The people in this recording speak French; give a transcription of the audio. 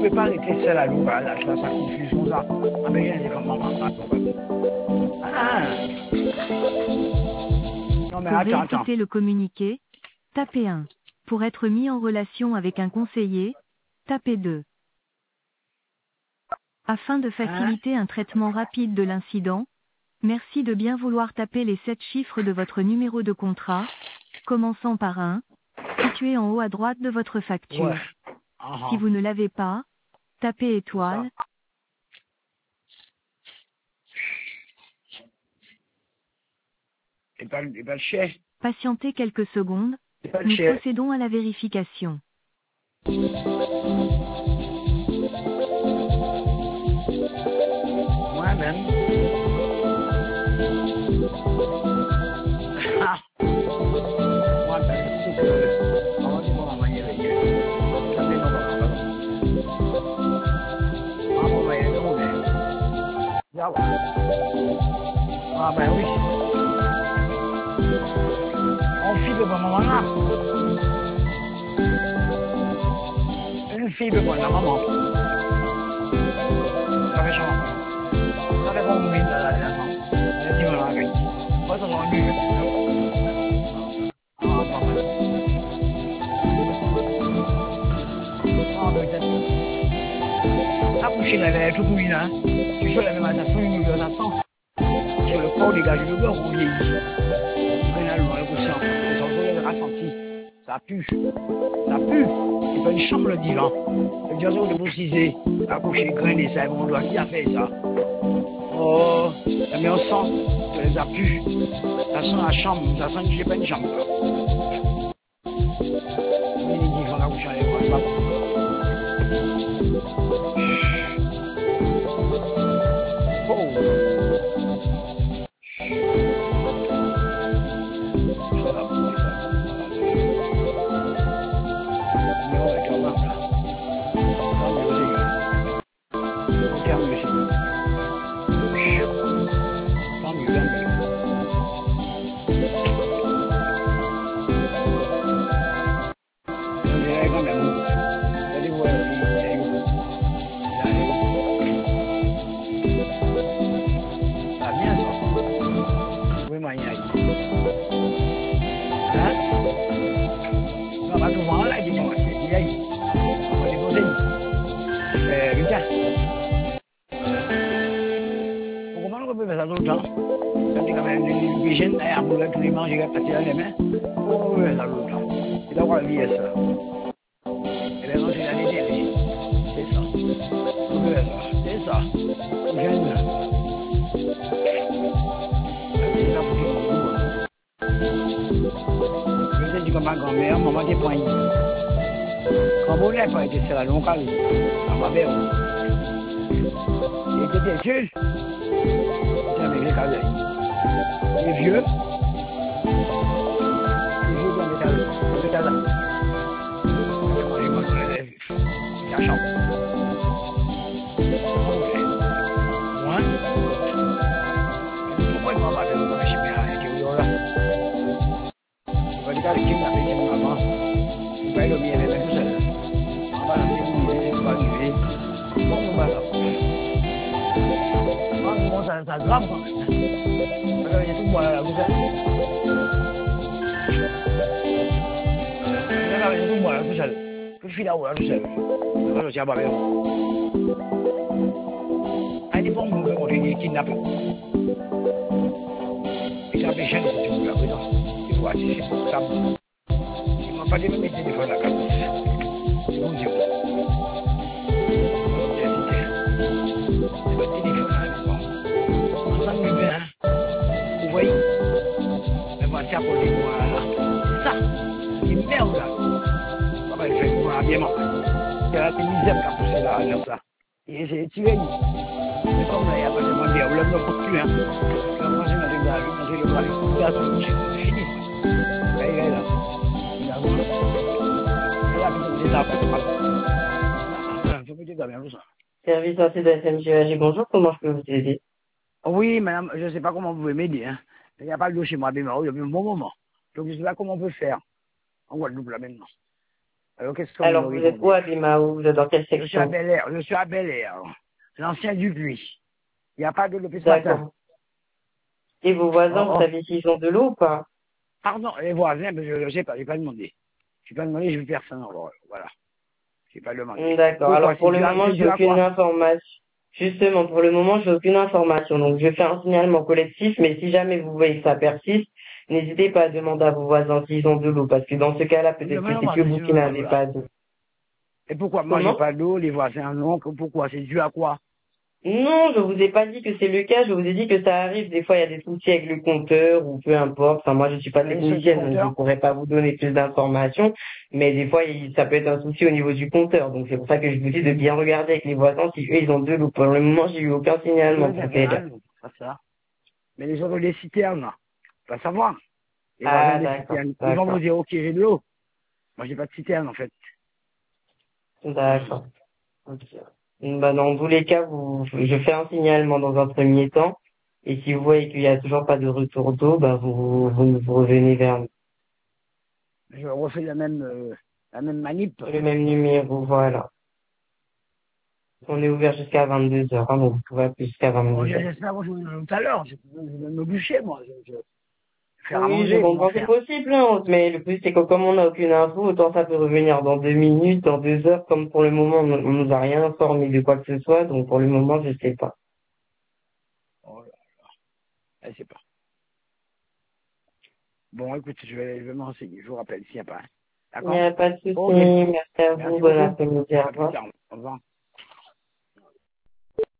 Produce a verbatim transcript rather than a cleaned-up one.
pouvez pas arrêter celle à l'eau, là, ça, ça confuse comme ça. Ah, mais il y a des femmes, maman, ah. Non, mais Pour attends, attends. réécouter le communiqué, tapez un. Pour être mis en relation avec un conseiller, tapez deux. Afin de faciliter un traitement rapide de l'incident, merci de bien vouloir taper les sept chiffres de votre numéro de contrat, commençant par un, situé en haut à droite de votre facture. Ouais. Uh-huh. Si vous ne l'avez pas, tapez étoile. C'est pas, c'est pas le chef. Patientez quelques secondes, C'est pas le nous chef. procédons à la vérification. Moi-même. Ah. Moi-même. C'est que... On va dire comment manier les yeux. Ça fait non, non, non. Ah, bon, ben, non, mais... Là, ouais. Ah, ben oui. On file de bon moment-là. Une fille de bonne maman. Ça fait chaud. Ça fait bon mouille dans la maison. Je dis voilà avec. Moi, ça va mieux. Ah, papa. Ah, peut-être. Accoucher, elle est toute mouille là. Tu fais la même attaque, une million d'attente. Sur le corps, dégage le beurre, on vieillit. On a le coucher. Les enfants, ils ressenti. Ça pue. Ça pue. C'est pas une chambre le divan. Le divan de boussiser. Accoucher, grainer ça. On doit qui a fait ça. Oh, mais on sent que les a pu. Ça sent la chambre. Ça sent que j'ai pas une chambre. Les divans accoucher à l'école. Oh. C'est la longue à ma mère. Il était têtu. C'est un bébé calé. Il est vieux. Il joue dans le métal. Le métal là. Moi, je mange les lèvres. Il y a chambre. Moi, pourquoi il m'a pas fait le temps de chez moi avec le là? Il va dire qu'il m'a fait chez moi avant. Il va le mieux avec tout seul. Ça grave quand même. Il y a tout moi là, vous savez. Il y a tout moi là, tout seul. Que je suis là-haut là, tout seul. Je tiens pas bien. Il est bon, mon on est kidnappé. Il s'est empêché de sortir de la prison. Il faut assister pour ça. Il m'a pas dit de mettre le téléphone à la cabosse. C'est bon Dieu. Vous voyez, elle va tirer pour les mois là. C'est ça, c'est merde là. Ça va être moi bien mal. C'est la misère qui a poussé là, comme ça. Et c'est tiré. Mais comme là, il n'y a pas de monde, on ne peut plus. Hein. Quand on est dans le gars, on est le bras, il y a son coucher, c'est fini. Elle est là. Il y a elle a fait des étapes. Je peux dire bien ça. Service ainsi de S M G A G, bonjour, comment je peux vous aider? Oui, madame, je ne sais pas comment vous pouvez m'aider. Hein. Il n'y a pas de l'eau chez moi, depuis un bon moment. Donc je ne sais pas comment on peut faire. En Guadeloupe, là, maintenant. Alors, qu'est-ce qu'on Alors, me vous êtes où répondait? à Bimao? Vous êtes dans quelle Je suis à section? Bel Air, je suis à Bel Air. L'ancien Dupuis. Il n'y a pas de l'eau depuis ce matin. D'accord. Et vos voisins, Oh, vous oh. savez s'ils ont de l'eau ou pas? Pardon, les voisins, mais je ne sais pas, je n'ai pas demandé. Je n'ai pas demandé, je veux personne. Alors, voilà. Je n'ai pas demandé. D'accord. Pourquoi? Alors, C'est pour le dû à, moment, c'est j'ai dû à aucune quoi? information. Justement, pour le moment, j'ai aucune information. Donc, je fais un signalement collectif, mais si jamais vous voyez que ça persiste, n'hésitez pas à demander à vos voisins s'ils ont de l'eau, parce que dans ce cas-là, Je peut-être que demande aux c'est que voisins, vous je qui demande, n'avez voilà. pas d'eau. Et pourquoi? Moi, j'ai Comment? pas d'eau, les voisins non. Pourquoi? C'est dû à quoi? Non, je vous ai pas dit que c'est le cas, je vous ai dit que ça arrive. Des fois, il y a des soucis avec le compteur ou peu importe. Enfin, moi, je suis pas Vous avez sauté le technicienne, donc je compteur? pourrais pas vous donner plus d'informations. Mais des fois, il- ça peut être un souci au niveau du compteur. Donc, c'est pour ça que je vous dis de bien regarder avec les voisins si eux, ils ont de l'eau. Pour le moment, j'ai eu aucun Oui, signalement pour d'accord, T L. hein, pas ça. Mais les autres, les citernes, pas savoir. Les voisins Ah, des d'accord, citernes, ils vont vous d'accord, dire, ok, j'ai de l'eau. Moi, j'ai pas de citerne, en fait. d'accord. Ok. Bah, dans tous les cas, vous, je fais un signalement dans un premier temps. Et si vous voyez qu'il y a toujours pas de retour d'eau, bah, vous, vous, vous revenez vers nous. Je refais la même, euh, la même manip. Le même numéro, voilà. On est ouvert jusqu'à vingt-deux heures, hein, donc vous pouvez appeler jusqu'à Bon, vingt-deux heures. j'espère que je vous le tout à l'heure. Je je vais me bûcher, moi. Je, je, faire à Oui, je manger, comment comprends, c'est faire? possible, hein, mais le plus c'est que comme on n'a aucune info, autant ça peut revenir dans deux minutes, dans deux heures, comme pour le moment on, on nous a rien informé de quoi que ce soit, donc pour le moment je sais pas. Oh là, je sais pas. Bon, écoute, je vais, je vais me renseigner. Je vous rappelle s'il n'y a pas. Hein. Il n'y D'accord? a pas de souci, Ok. merci à vous, Merci bon beaucoup. après-midi, au À plus revoir. tard. Au revoir.